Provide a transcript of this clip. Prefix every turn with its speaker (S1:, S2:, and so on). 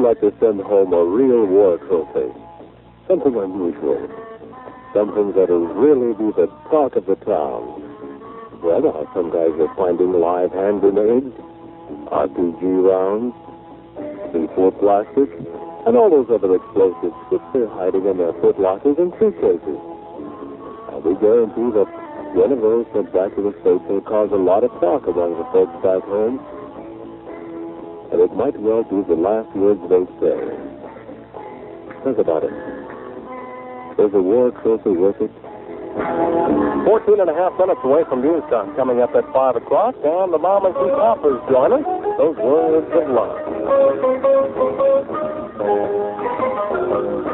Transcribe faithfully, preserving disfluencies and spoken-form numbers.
S1: like to send home a real war trophy? Something unusual. Something that'll really be the talk of the town. Well, now, some guys are finding live hand grenades, R P G rounds, C four plastic, and all those other explosives which they're hiding in their foot lockers and suitcases. And we guarantee that one of those sent back to the States will cause a lot of talk among the folks back home. And it might well be the last words they say. Think about it. Is a war trophy worth it?
S2: Fourteen and a half minutes away from news time. Coming up at five o'clock, and the Mom and Two Coppers join us. Those words of love.